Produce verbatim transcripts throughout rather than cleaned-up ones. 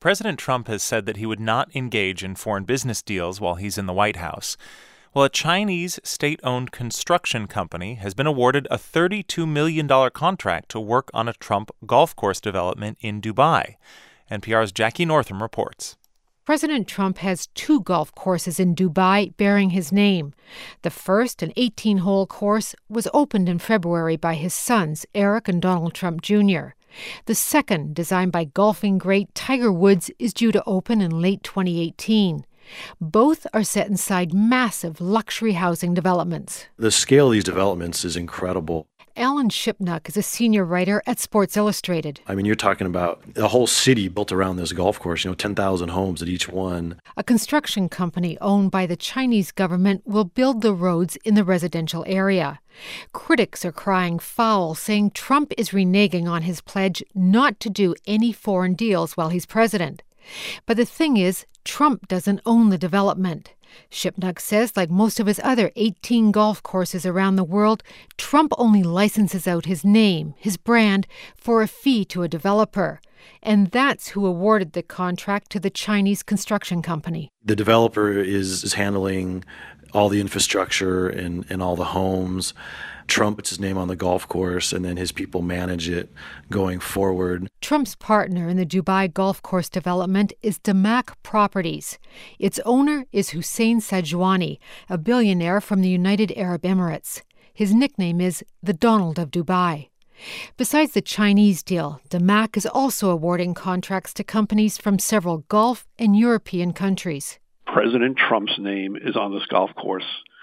President Trump has said that he would not engage in foreign business deals while he's in the White House. Well, a Chinese state-owned construction company has been awarded a thirty-two million dollars contract to work on a Trump golf course development in Dubai. N P R's Jackie Northam reports. President Trump has two golf courses in Dubai bearing his name. The first, an eighteen-hole course, was opened in February by his sons, Eric and Donald Trump Junior The second, designed by golfing great Tiger Woods, is due to open in late twenty eighteen. Both are set inside massive luxury housing developments. The scale of these developments is incredible. Alan Shipnuck is a senior writer at Sports Illustrated. I mean, you're talking about a whole city built around this golf course, you know, ten thousand homes at each one. A construction company owned by the Chinese government will build the roads in the residential area. Critics are crying foul, saying Trump is reneging on his pledge not to do any foreign deals while he's president. But the thing is, Trump doesn't own the development. Shipnuck says, like most of his other eighteen golf courses around the world, Trump only licenses out his name, his brand, for a fee to a developer. And that's who awarded the contract to the Chinese construction company. The developer is, is handling all the infrastructure and, and all the homes. Trump puts his name on the golf course, and then his people manage it going forward. Trump's partner in the Dubai golf course development is Damac Properties. Its owner is Hussein Sajwani, a billionaire from the United Arab Emirates. His nickname is the Donald of Dubai. Besides the Chinese deal, Damac is also awarding contracts to companies from several Gulf and European countries. President Trump's name is on this golf course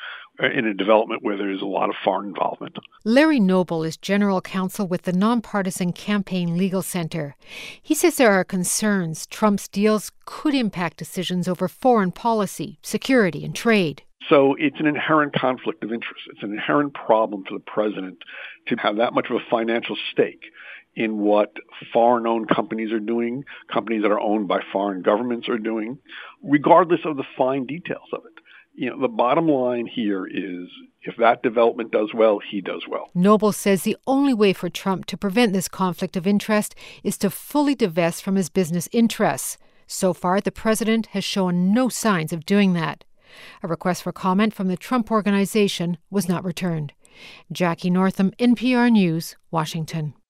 in a development where there is a lot of foreign involvement. Larry Noble is general counsel with the nonpartisan Campaign Legal Center. He says there are concerns Trump's deals could impact decisions over foreign policy, security, and trade. So it's an inherent conflict of interest. It's an inherent problem for the president to have that much of a financial stake in what foreign-owned companies are doing, companies that are owned by foreign governments are doing, regardless of the fine details of it. You know, the bottom line here is if that development does well, he does well. Noble says the only way for Trump to prevent this conflict of interest is to fully divest from his business interests. So far, the president has shown no signs of doing that. A request for comment from the Trump Organization was not returned. Jackie Northam, N P R News, Washington.